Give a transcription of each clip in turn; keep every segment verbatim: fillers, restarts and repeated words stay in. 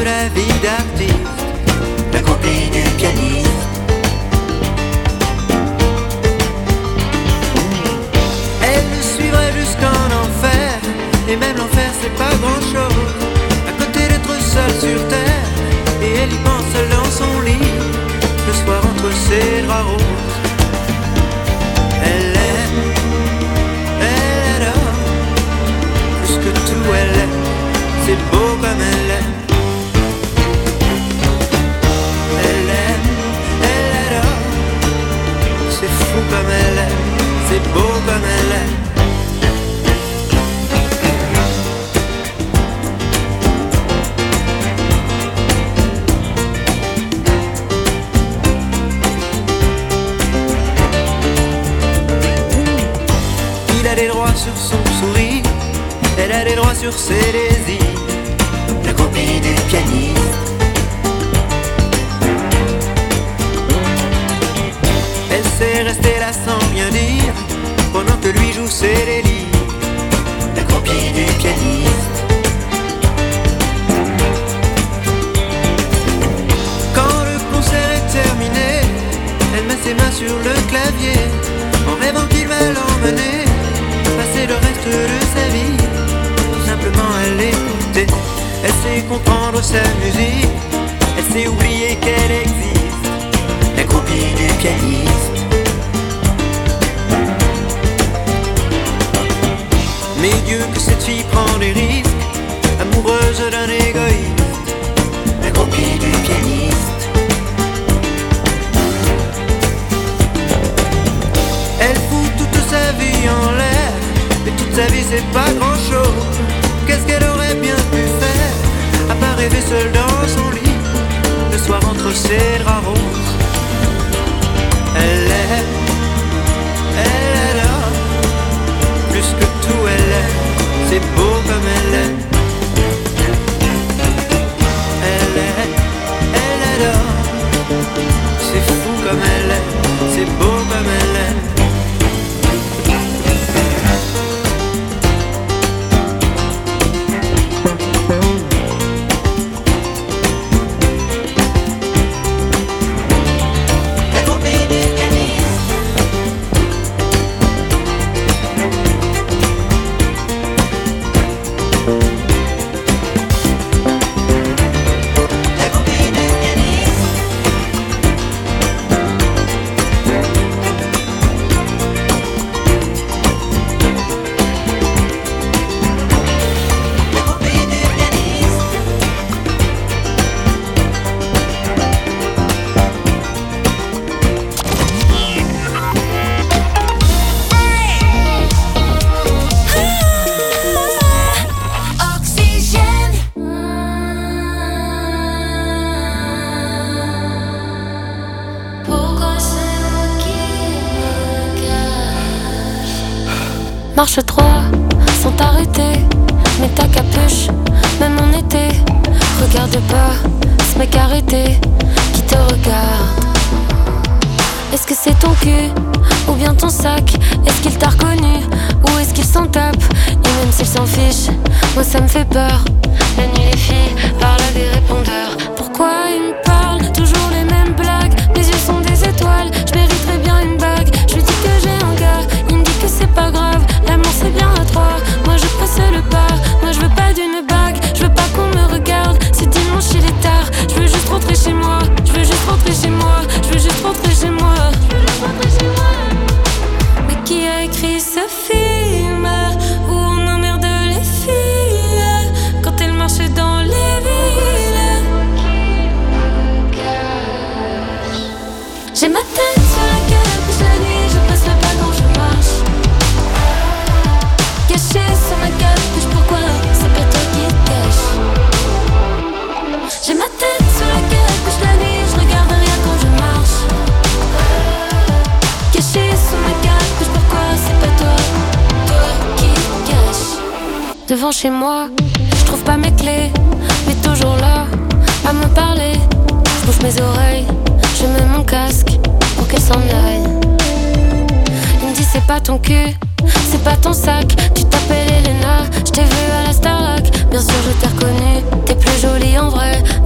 de la vie d'artiste, la copie du pianiste. Elle le suivrait jusqu'en enfer, et même l'enfer c'est pas grand chose, à côté d'être seule sur terre, et elle y pense seule dans son lit, le soir entre ses draps roses. Elle aime, elle adore, plus que tout elle aime, c'est beau comme elle aime. Elle aime, elle adore, c'est fou comme elle aime, c'est beau comme elle aime. Il a des droits sur son sourire, elle a des droits sur ses désirs, la copie du pianiste. Elle sait rester là sans rien dire, pendant que lui joue ses délires, la copie du pianiste. Quand le concert est terminé, elle met ses mains sur le clavier, en rêvant qu'il va l'emmener passer le reste de sa vie. Tout simplement elle l'écoutait, elle sait comprendre sa musique, elle sait oublier qu'elle existe, la copie du pianiste. Mais Dieu que cette fille prend des risques, amoureuse d'un égoïste, la copie du pianiste. Elle fout toute sa vie en l'air, et toute sa vie c'est pas grand chose. Qu'est-ce qu'elle aurait bien pu faire, à part rêver seule dans son lit, le soir entre ses draps roses. Elle aime, elle adore, plus que tout elle aime, c'est beau comme elle aime. Elle aime, elle adore, c'est fou comme elle aime, c'est beau comme elle aime. Marche trois sans t'arrêter, mets ta capuche, même en été. Regarde pas ce mec arrêté qui te regarde. Est-ce que c'est ton cul ou bien ton sac? Est-ce qu'il t'a reconnu ou est-ce qu'il s'en tape? Et même s'il s'en fiche, moi ça me fait peur. La nuit les filles parlent à des répondeurs. Pourquoi ils me parlent toujours les mêmes blagues? Mes yeux sont des étoiles, je mériterais bien une bague. Je lui dis que j'ai un gars, il me dit que c'est pas grave. L'amour c'est bien à trois, moi je passe le pas. Moi je veux pas d'une bague, je veux pas qu'on me regarde. C'est dimanche il est tard, je veux juste rentrer chez moi. Je veux juste rentrer chez moi, je veux juste rentrer chez moi. Je veux juste rentrer chez moi. Mais qui a écrit ce film où on emmerde les filles quand elles marchent dans les villes? J'ai ma tête sur la capuche la nuit, je passe le pas quand je marche. Caché sur ma capuche, pourquoi c'est pas toi qui te cache? J'ai ma tête sur la capuche la nuit, je regarde rien quand je marche. Caché sur ma capuche, pourquoi c'est pas toi, toi qui te cache? Devant chez moi, je trouve pas mes clés, mais toujours là, à me parler. Je bouge mes oreilles, je mets mon casque pour qu'elle s'en aille. Il me dit c'est pas ton cul, c'est pas ton sac. Tu t'appelles Elena, je t'ai vu à la Starac. Bien sûr je t'ai reconnu, t'es plus jolie en vrai.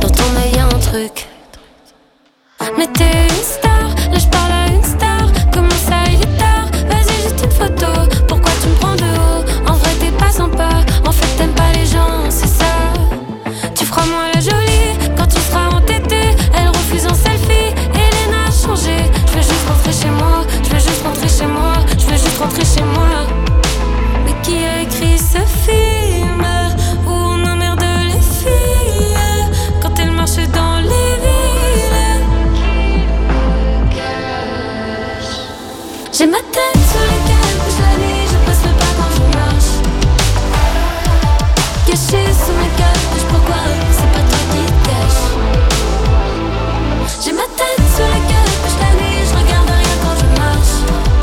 trucs. Mais t'es une star, là je parle à une star. Comment ça il est tard, vas-y juste une photo. Pourquoi tu me prends de haut, en vrai t'es pas sympa. En fait t'aimes pas les gens, c'est ça. Tu feras moi la jolie, quand tu seras entêtée. Elle refuse un selfie, Hélène a changé. Je veux juste rentrer chez moi, je veux juste rentrer chez moi. Je veux juste rentrer chez moi. Mais qui a écrit ce film où on emmerde les filles quand elles marchent dans les villes? J'ai ma tête sur laquelle bouge la nuit, je passe le pas quand je marche. Cachée sous mes capuches, pourquoi c'est pas toi qui te cache? J'ai ma tête sur laquelle bouge la nuit, je regarde rien quand je marche.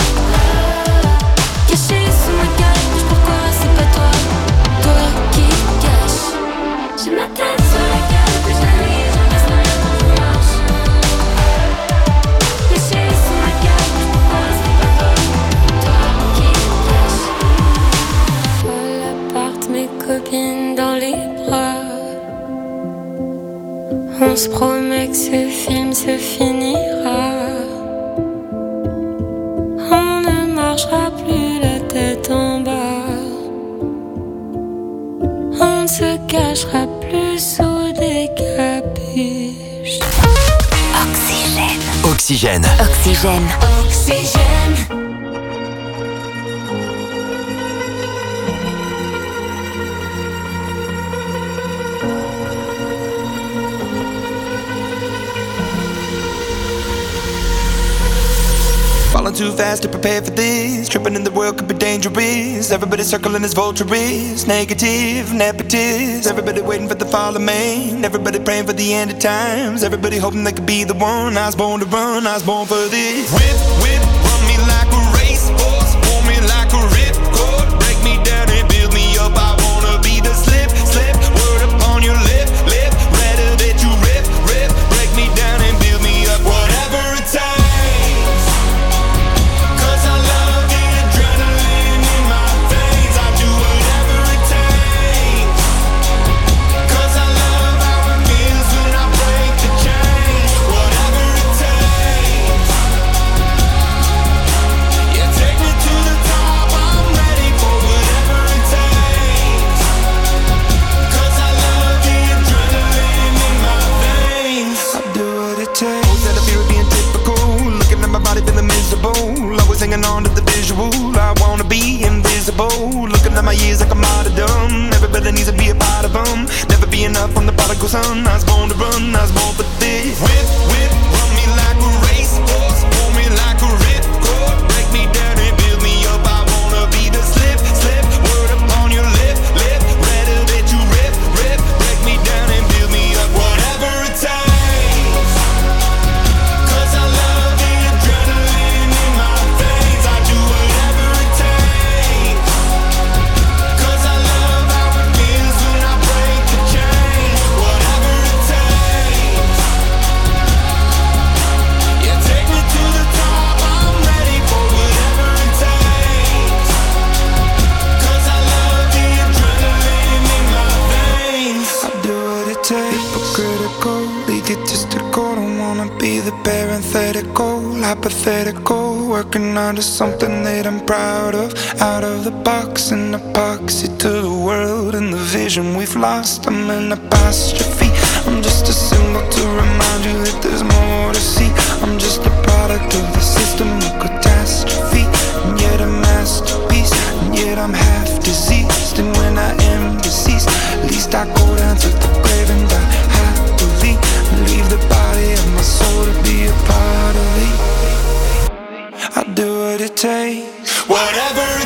Cachée sous mes capuches, pourquoi c'est pas toi, toi qui te cache? J'ai ma tête sur laquelle bouge la nuit, je regarde rien quand je marche. Cachée sous mes capuches, pourquoi c'est pas toi, toi qui te cache? Folle appart, mes copines dans les bras. On se promet que ce film se finira. On ne marchera plus la tête en bas. On ne se cachera plus sous des capuches. Oxygène. Oxygène. Oxygène. Oxygène. Falling too fast to prepare for this. Tripping in the world could be dangerous. Everybody circling as vultures. Negative, nepotist. Everybody waiting for the fall of man. Everybody praying for the end of times. Everybody hoping they could be the one. I was born to run, I was born for this. Whip, whip, run me like a racehorse. Pull me like a ripcord. Break me down and build me up. I wanna be the slip, slip. Word upon your lip, lip. Rather that you rip, rip. Break me down and build me up. Whatever it takes. Hanging on to the visual, I wanna be invisible. Looking at my years like I'm martyrdom. Everybody needs to be a part of them. Never be enough on the prodigal son. I was born to run, I was born for this. Whip, whip, run me like a racehorse. Pull me like a ripcord. Break me down and build me up. I wanna be the slip, slip. Word upon your lip, lip. Rather that you rip, rip. Break me down and build me up. Whatever it takes. Hypothetical, working onto something that I'm proud of. Out of the box, an epoxy to the world and the vision we've lost. I'm an apostrophe. I'm just a symbol to remind you that there's more to see. I'm just a product of the system of catastrophe, and yet a masterpiece. And yet I'm half diseased, and when I am deceased, at least I go down to the grave and die happily, and leave the body of my soul to be a part of it. I'll do what it takes, whatever it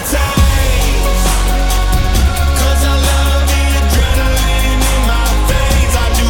takes. Cause I love the adrenaline in my veins. I do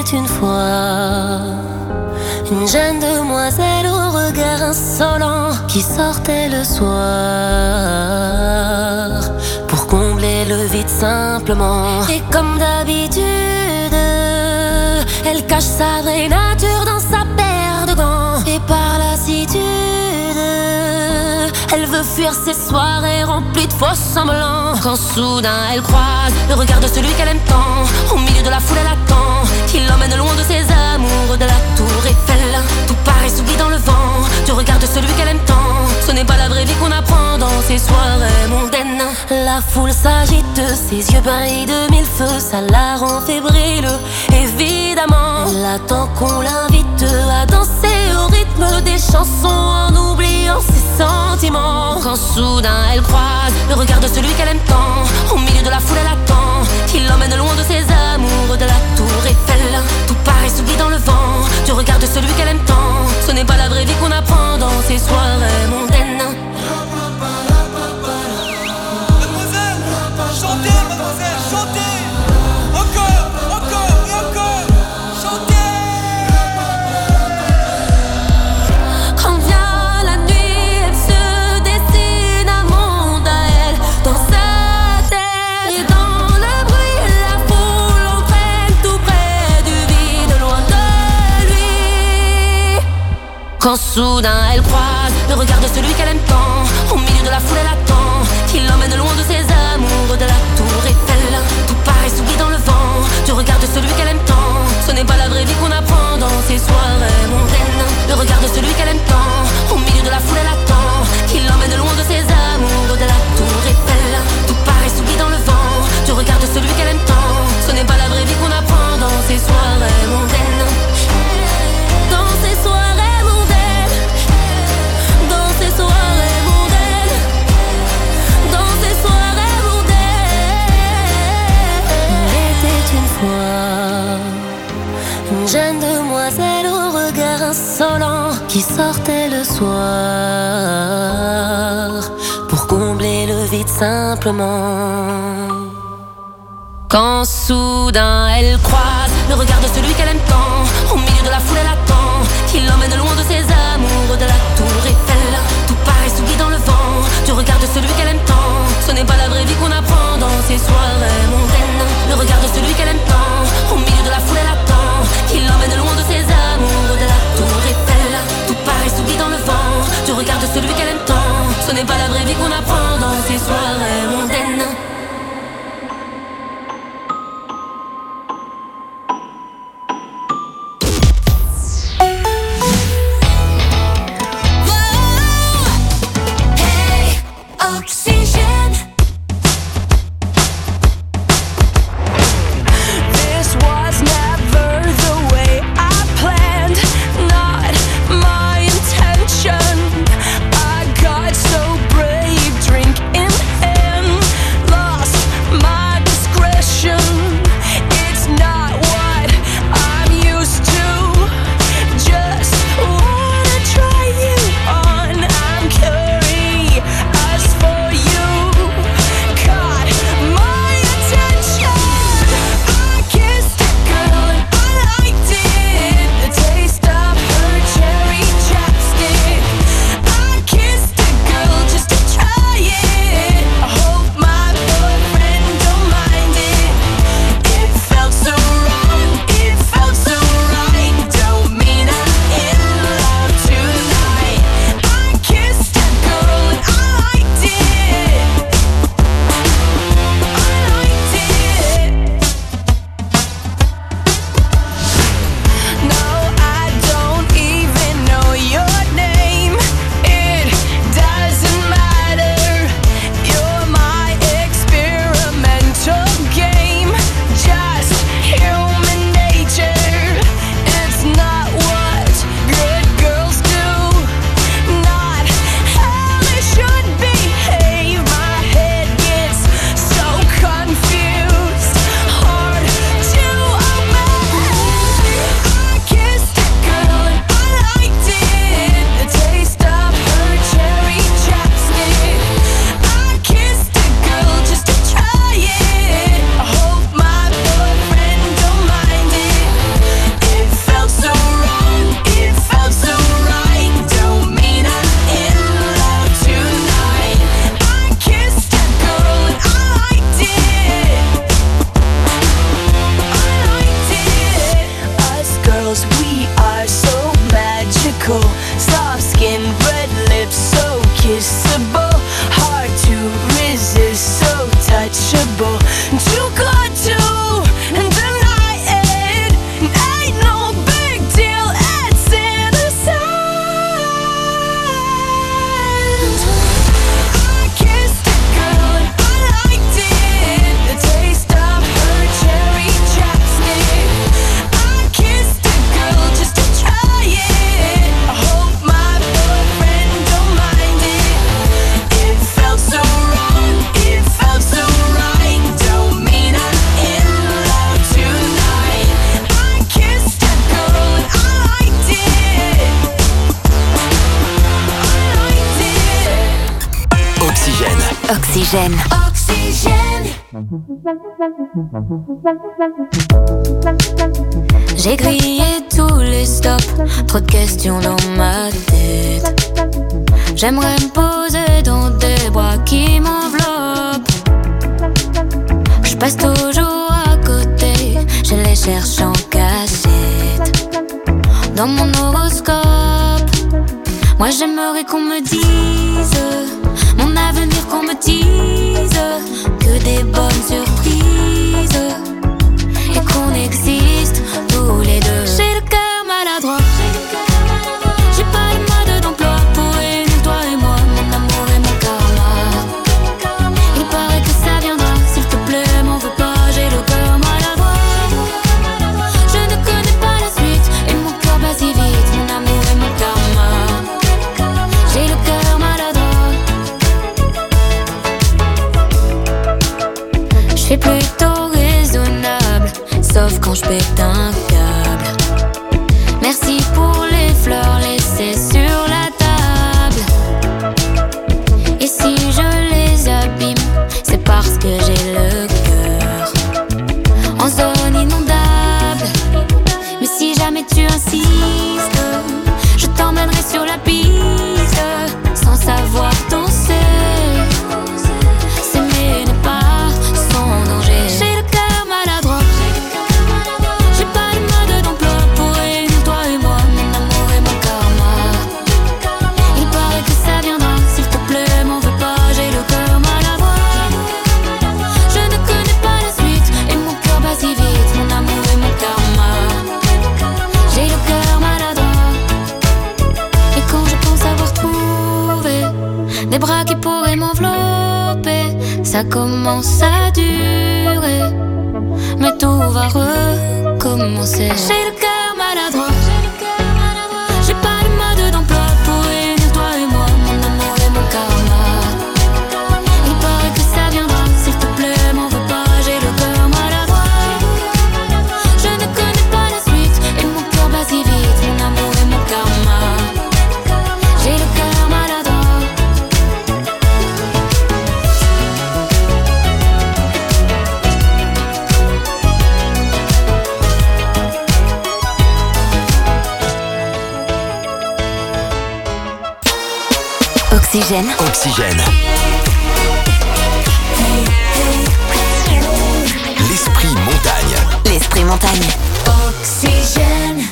était une fois une jeune demoiselle au regard insolent qui sortait le soir pour combler le vide simplement. Et comme d'habitude, elle cache sa vraie nature dans sa paire de gants. Et par lassitude, elle veut fuir ses soirées remplies de faux semblants. Quand soudain elle croise le regard de celui qu'elle aime tant, au milieu de la foule elle attend qu'il l'emmène loin de ses amours, de la tour Eiffel. Tout paraît s'oublie dans le vent du regard de celui qu'elle aime tant. Ce n'est pas la vraie vie qu'on apprend dans ces soirées mondaines. La foule s'agite, ses yeux brillent de mille feux, ça la rend fébrile. Évidemment, elle attend qu'on l'invite à danser au rythme des chansons en oubliant ses sentiments. Quand soudain elle croise le regard de celui qu'elle aime tant, au milieu de la foule elle attend qu'il l'emmène loin de ses amours, de la tour Eiffel. Tout paraît s'oublie dans le vent du regard de celui qu'elle aime tant. Ce n'est pas la vraie vie qu'on apprend dans ces soirées mondaines. Mademoiselle, chantez, mademoiselle, chantez. Encore, encore et encore. Chantez. Quand vient la nuit, elle se dessine un monde à elle dans sa tête. Et dans le bruit, la foule entraîne tout près du vide, loin de lui. Quand soudain elle croise le regard de celui qu'elle aime tant, au milieu de la foule elle attend qu'il l'emmène loin de ses amours, de la tour Eiffel. Tout paraît s'oublie dans le vent du regard de celui qu'elle aime tant. Ce n'est pas la vraie vie qu'on apprend dans ces soirées mondaines. Le regard de celui qu'elle aime tant, au milieu de la foule elle attend qu'il l'emmène loin de ses amours, de la tour Eiffel. Tout paraît s'oublie dans le vent du regard de celui qu'elle aime tant. Ce n'est pas la vraie vie qu'on apprend dans ces soirées mondaines. Dans ces soirées mondaines, dans ces soirées mondaines, dans ces soirées mondaines. Il était une fois une jeune demoiselle au regard insolent qui sortait le soir pour combler le vide simplement. Quand soudain elle croise le regard de celui qu'elle aime tant, au milieu de la foule elle attend qu'il l'emmène loin de ses amours, de la tour Eiffel. Tout paraît s'oublie dans le vent du regard de celui qu'elle aime tant. Ce n'est pas la vraie vie qu'on apprend dans ces soirées mondaines. Le regard de celui qu'elle aime tant, au milieu de la foule elle attend qu'il l'emmène loin de ses amours, de la tour Eiffel. Tout paraît s'oublie dans le vent du regard de celui qu'elle aime tant. Ce n'est pas la vraie vie qu'on apprend dans ces soirées mondaines. Oxygène. Oxygène. J'ai grillé tous les stops, trop de questions dans ma tête. J'aimerais me poser dans des bras qui m'enveloppent. Je passe toujours à côté, je les cherche en cachette. Dans mon horoscope, moi j'aimerais qu'on me dise mon avenir, qu'on me dise que des bonnes surprises et qu'on existe tous les deux. J'ai le cœur maladroit, j'ai pas le mode d'emploi pour réunir toi et moi, mon amour et mon karma. Il paraît que ça viendra, s'il te plaît m'en veux pas, j'ai le cœur maladroit. Je ne connais pas la suite et mon cœur bat si vite, mon amour et mon karma. J'ai le cœur maladroit. Je suis plutôt raisonnable, sauf quand je pète un câble. Merci pour les fleurs laissées sur la table. Et si je les abîme, c'est parce que j'ai le cœur en zone inondable. Mais si jamais tu insistes, je t'emmènerai sur la piste sans savoir danser. S'aimer n'est pas sans danger. J'ai le cœur maladroit, j'ai pas le mode d'emploi pour réunir toi et moi, mon amour et mon karma. Il paraît que ça viendra, s'il te plaît m'en veux pas, j'ai le cœur maladroit. Je ne connais pas la suite et mon cœur bat si vite, mon amour et mon karma. J'ai le cœur maladroit. Et quand je pense avoir trouvé des bras qui pourraient m'envelopper, ça commence à durer, mais tout va recommencer. J'ai le cœur maladroit, j'ai pas le mode d'emploi pour réunir toi et moi, mon amour et mon karma. Il paraît que ça viendra, s'il te plaît m'en veux pas, j'ai le cœur maladroit. Je ne connais pas la suite et mon cœur bat si vite, mon amour et mon karma. J'ai le cœur maladroit. Oxygène. Oxygène. L'esprit montagne. L'esprit montagne. Oxygène.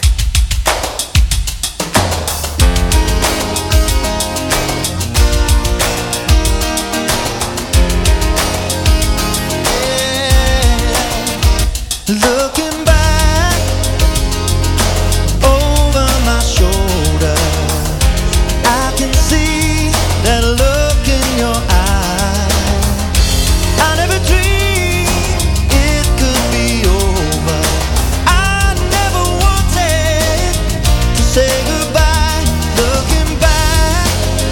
Looking back over my shoulder, I can see that look in your eye. I never dreamed it could be over. I never wanted to say goodbye. Looking back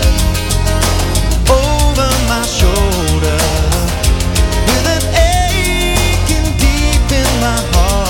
over my shoulder, with an aching deep in my heart.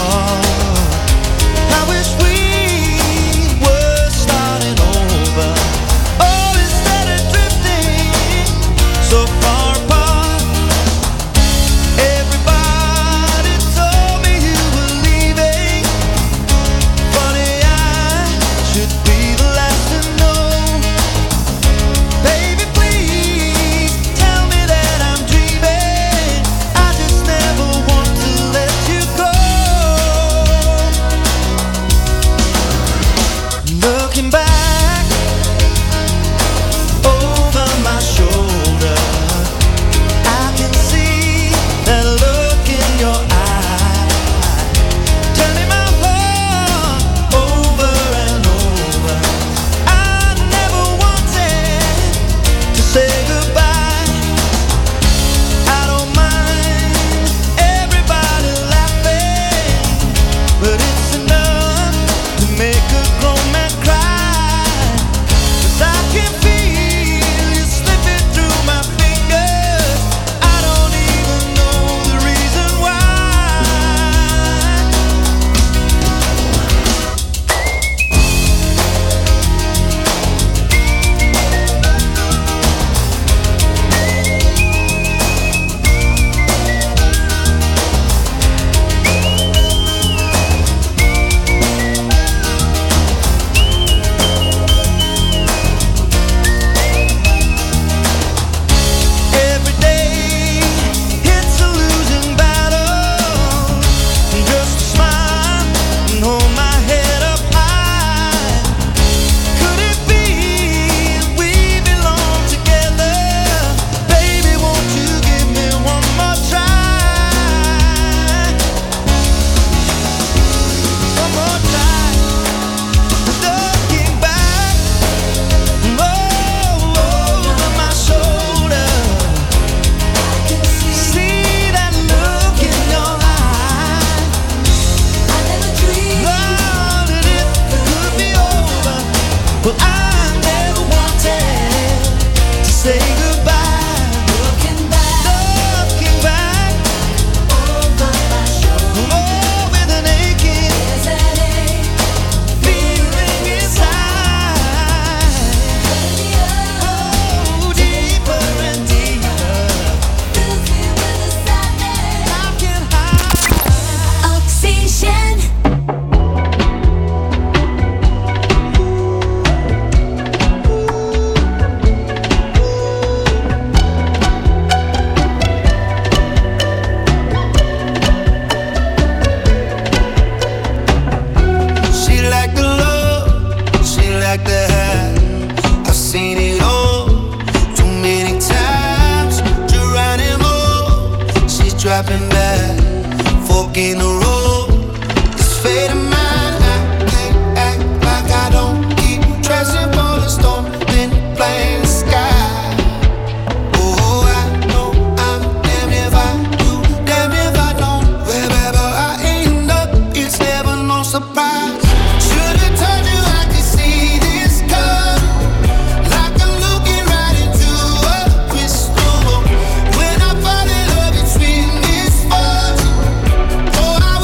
stopping back, fork in the road. This fate of mine, I can't act like I don't keep dressing for the storm, then playing the sky. Oh, I know I'm damned if I do, damned if I don't. Wherever I end up, it's never no surprise. Should've told you I could see this coming, like I'm looking right into a crystal ball. When I fall in love, it's when it's fun. Oh, I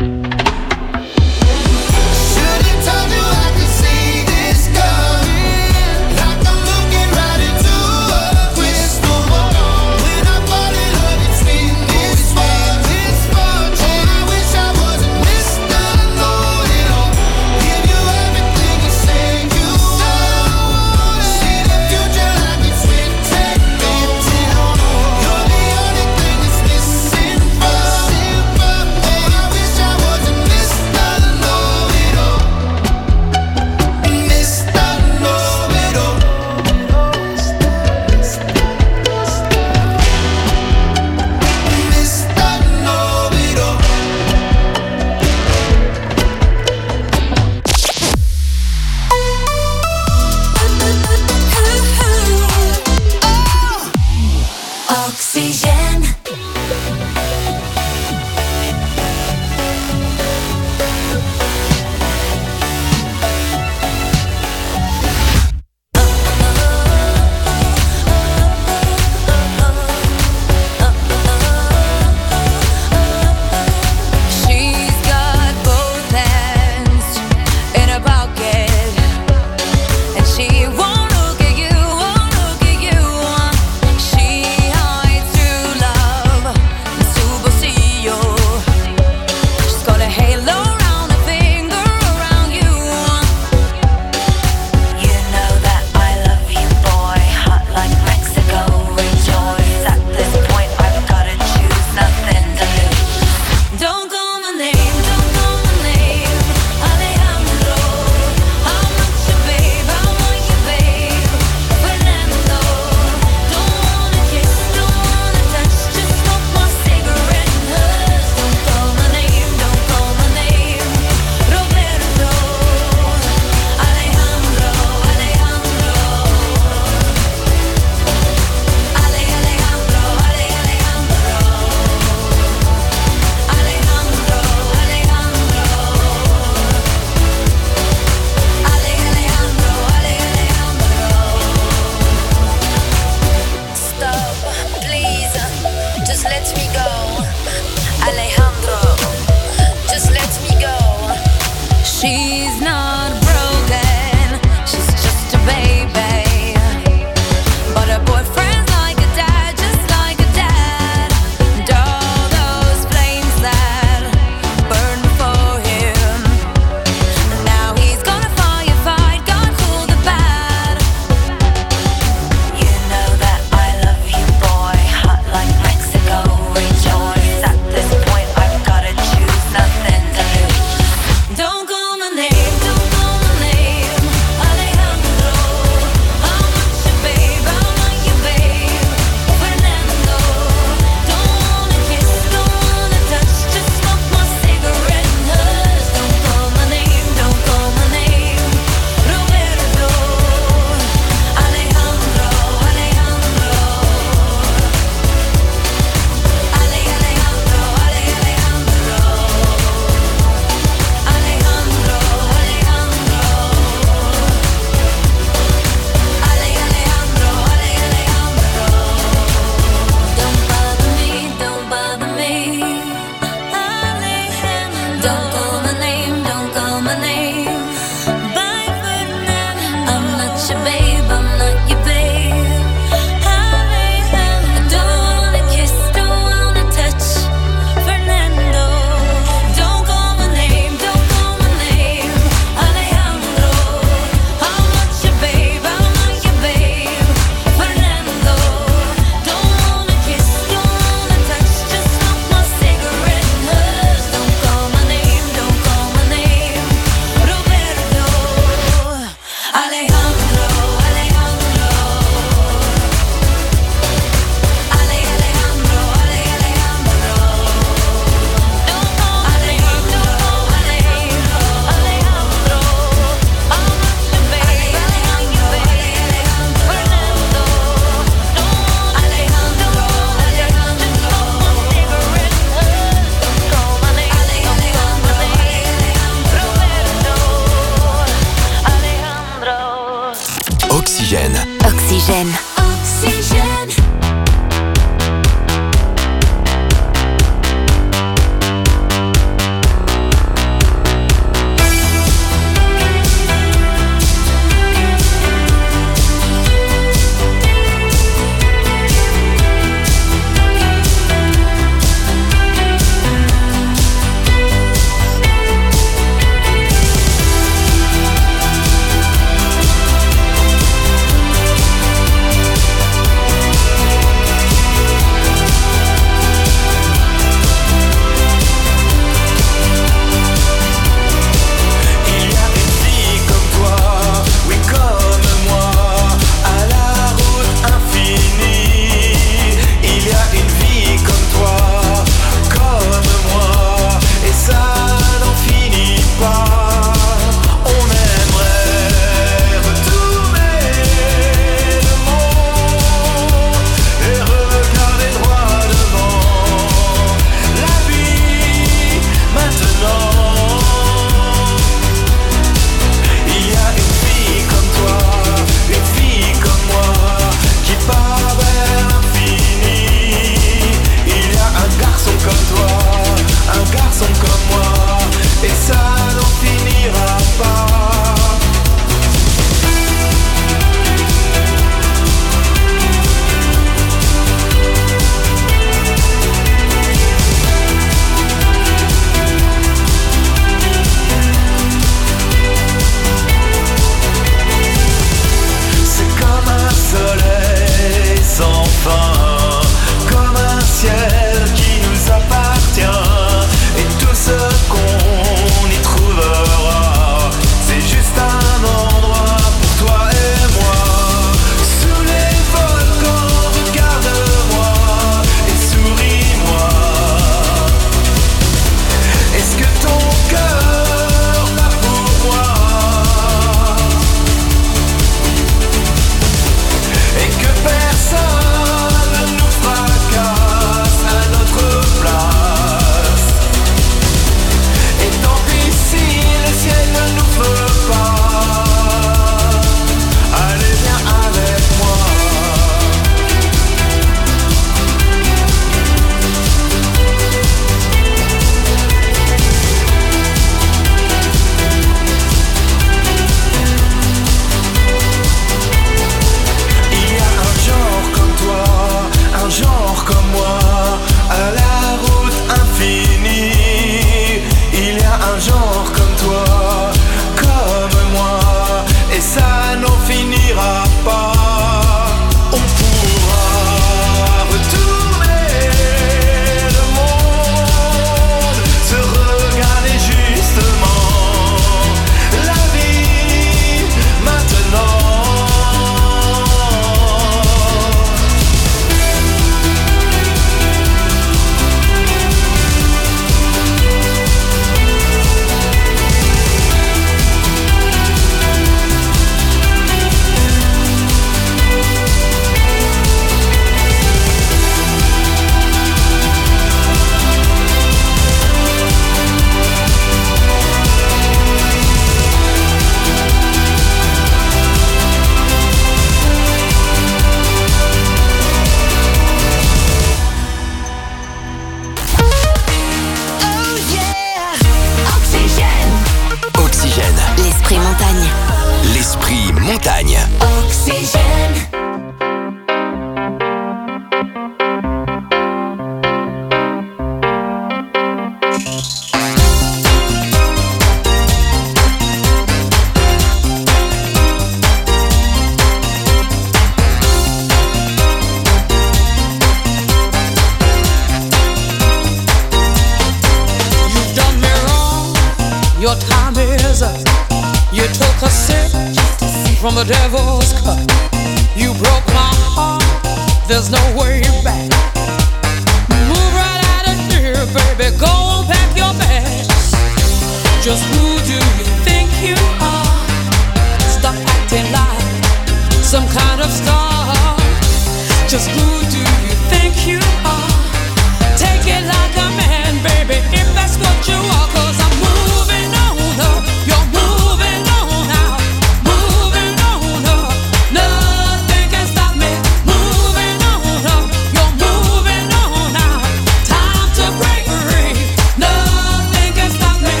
from the devil's cut. You broke my heart, there's no way back. Move right out of here, baby, go and pack your bags. Just who do you think you are? Stop acting like some kind of star. Just who do you think you are? Take it like a man, baby, if that's what you are. Cause I'm moving on up, you're moving on out. Moving on up, nothing can stop me. Moving on up, you're moving on out. Time to break free, nothing can stop me.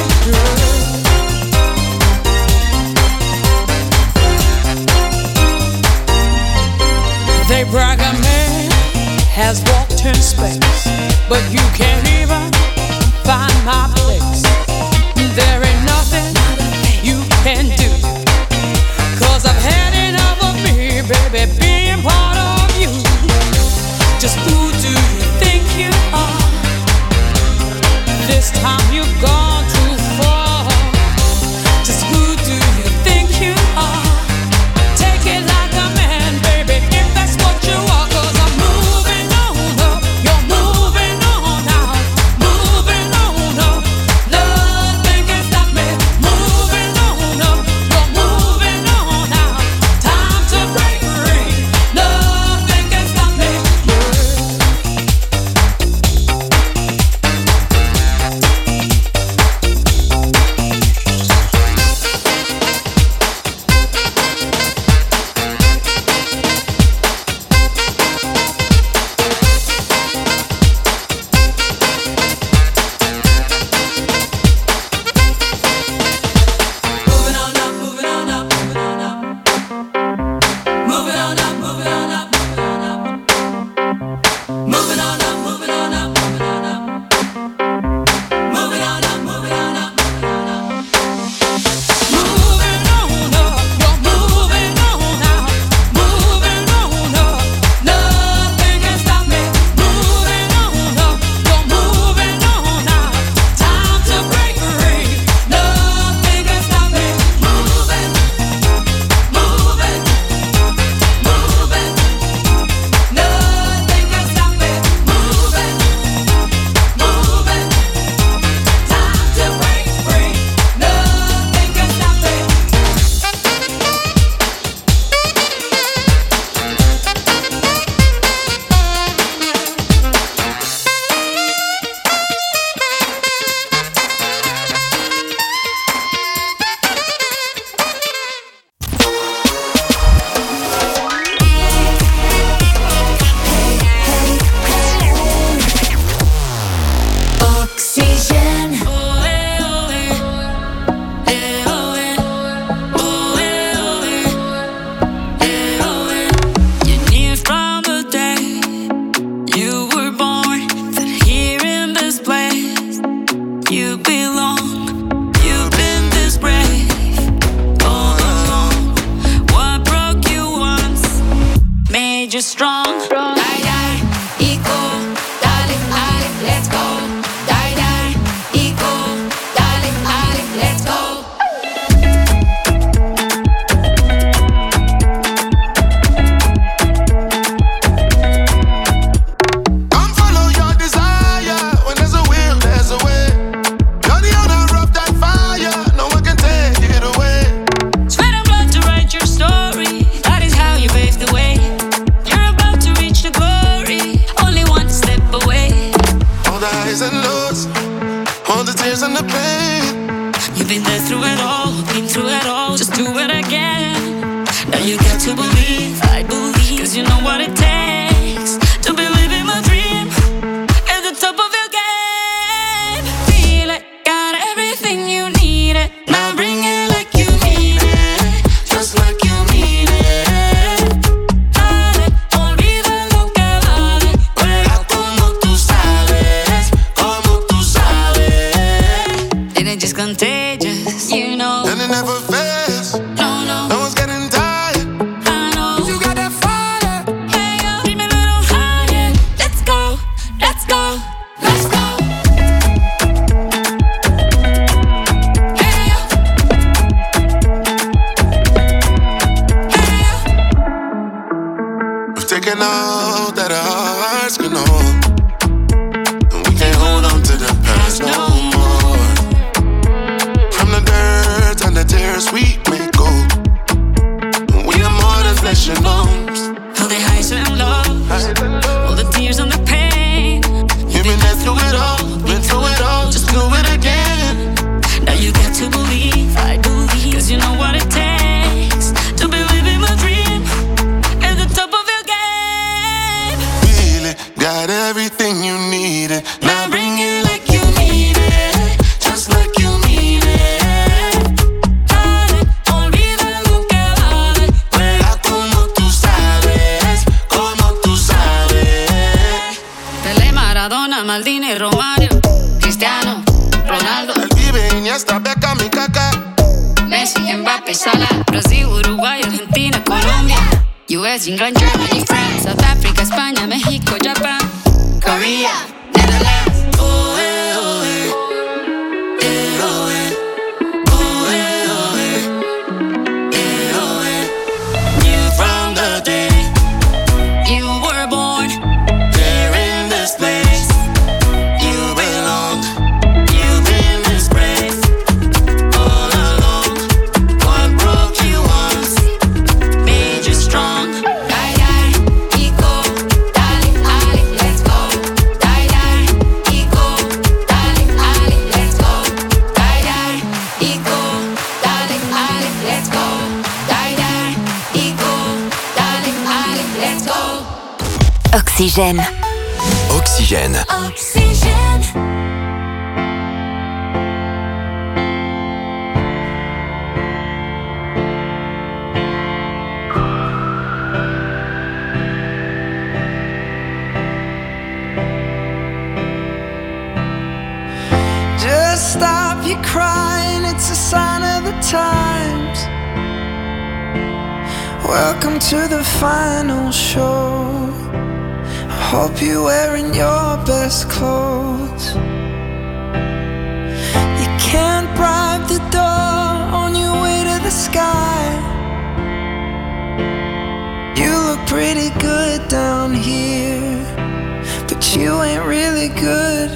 They brag a man has walked in space, but you can't even find my place. There ain't nothing you can do, cause I've had enough of me, baby, being part of you. Just who do you think you are? This time you've gone too far. Just who do you think you are? Take it like a man, baby, if that's what you are. Cause I'm moving on up, you're moving on out. Moving on up, nothing can stop me. Moving on up, you're moving on out. Time to break free, find out that our hearts can hold, and we can't hold on to the past no more. From the dirt and the tears we make gold, and we are more than flesh and bones. All the highs and lows, all the tears and the pain. You've been there through it all, been through it all, just do it again. Now you got to believe, I believe, cause you know what it takes to be living my dream at the top of your game. Really got everything you needed. Now bring it like you need it, just like you need it. Dale, olvida lo que vale, juega como tú sabes, como tú sabes. Pelé, Maradona, Maldini, Romario, Cristiano, Ronaldo, Iniesta, Beckham y Kaká, Messi, Mbappé, Salah, Brasil, Uruguay, Argentina, Colombia, U S, England, Germany, France, South Africa, España, México, Japan, Korea, Netherlands. Oh, eh, oh, eh. Eh, oh, eh. Oh, eh, oh, eh. Eh, oh, eh. Knew from the day you were born, there in this place you belong. You've been disgraced all along. What broke you once made you strong. Die, die, ego, dale, ale, let's go. Die, die, ego, dale, ale, let's go. Die, die, ego, dale, ale, let's go. Die, die, ego, dale, ale, let's go. Oxygène. Oxygène. Oxygène. Just stop your crying, it's a sign of the times. Welcome to the final show. I hope you're wearing your best clothes. You can't bribe the door on your way to the sky. You look pretty good down here, but you ain't really good.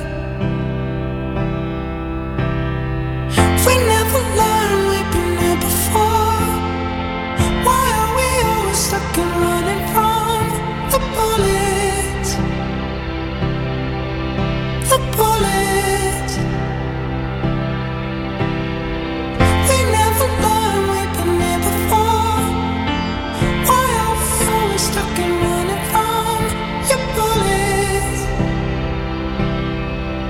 We never learned, we've been here before. Why are we always stuck and running from the bullets? The bullets. We never learned, we've been here before. Why are we always stuck and running from your bullets?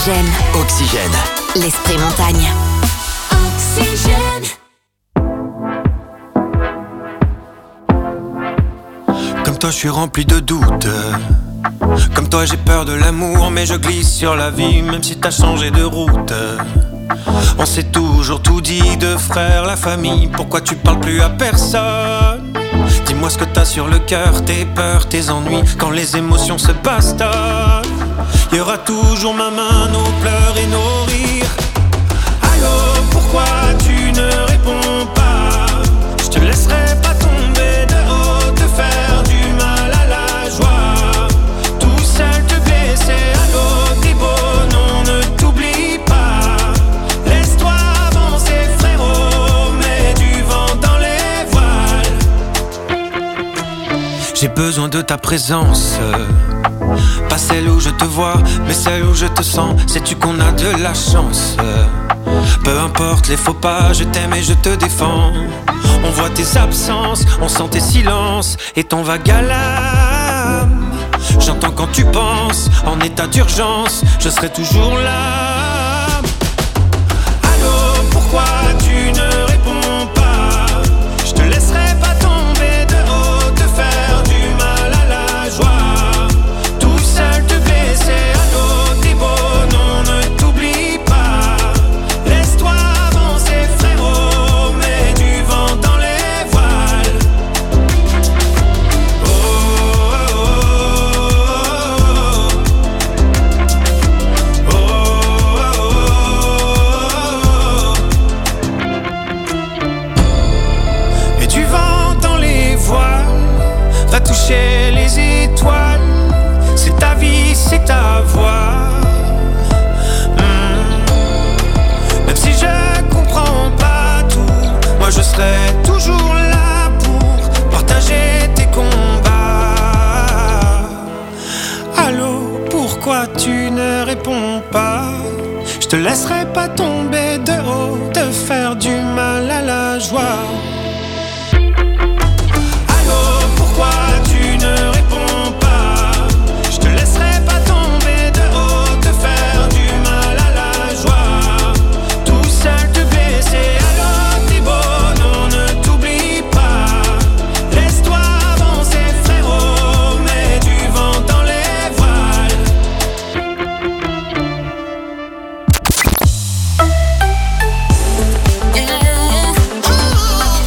Oxygène. Oxygène. L'esprit montagne. Oxygène. Comme toi je suis rempli de doutes. Comme toi j'ai peur de l'amour, mais je glisse sur la vie même si t'as changé de route. On s'est toujours tout dit de frère, la famille. Pourquoi tu parles plus à personne? Dis-moi ce que t'as sur le cœur, tes peurs, tes ennuis. Quand les émotions se bastonnent, y aura toujours ma main, nos pleurs et nos rires. Allô, pourquoi tu ne réponds pas? Je te laisserai pas tomber de haut, te faire du mal à la joie. Tout seul te blesser, allô, t'es beau, non, ne t'oublie pas. Laisse-toi avancer, frérot, mets du vent dans les voiles. J'ai besoin de ta présence, pas celle où je te vois, mais celle où je te sens. Sais-tu qu'on a de la chance? Peu importe les faux pas, je t'aime et je te défends. On voit tes absences, on sent tes silences et ton vague à l'âme. J'entends quand tu penses, en état d'urgence, je serai toujours là. Allô, pourquoi tu ne réponds pas? Je te laisserai pas tomber de haut, te faire du mal à la joie. Tout seul te blesser, allô, t'es beau, non, ne t'oublie pas. Laisse-toi avancer, frérot, mets du vent dans les voiles. Oh, oh, oh, oh, oh, oh. Et du vent dans les voiles va toucher les étoiles. C'est ta vie, c'est ta voix. Hmm. Même si je comprends pas tout, moi je serai toujours là pour partager tes combats. Allô, pourquoi tu ne réponds pas? Je te laisserai pas tomber de haut, te faire du mal à la joie. Allô, pourquoi tu ne réponds pas? Je te laisserai pas tomber de haut, te faire du mal à la joie. Tout seul te blesser, allô, t'es beau, non, ne t'oublie pas. Laisse-toi avancer, frérot, mets du vent dans les voiles. Yeah.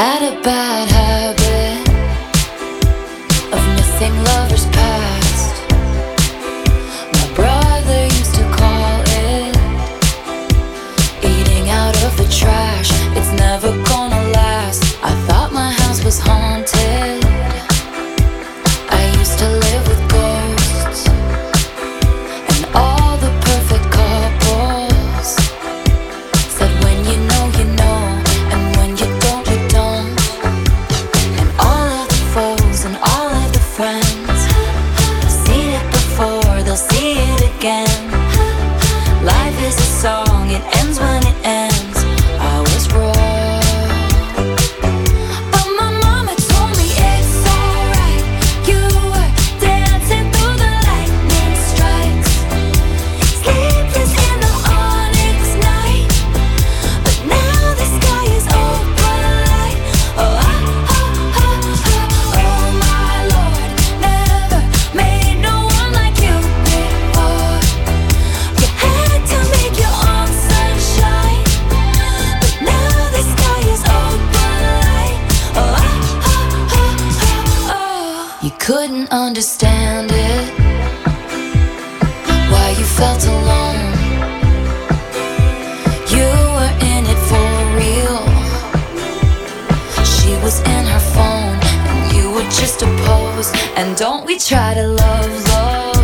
had a bad habit of missing lovers past. My brother used to call it eating out of the trash. It's never gonna last. I thought my house was haunted. I used to live with ghosts and all the perfect couples said when you know you know, and when you don't you don't. And all of the foes and all of the friends seen it before, they'll see it again. Life is a song, it ends when it ends. I was wrong, but my mama told me it's alright. You were dancing through the lightning strikes, sleepless in the onyx night, but now the sky is open light. Oh, ah, ah, ah, ah. Oh my Lord, never made no one like you before. You had to make your own sunshine, but now the sky is open light. Oh, ah, ah, ah, ah, oh. You couldn't understand it, why you felt alone. You were in it for real. She was in her phone, and you were just a pose. And don't we try to love, love?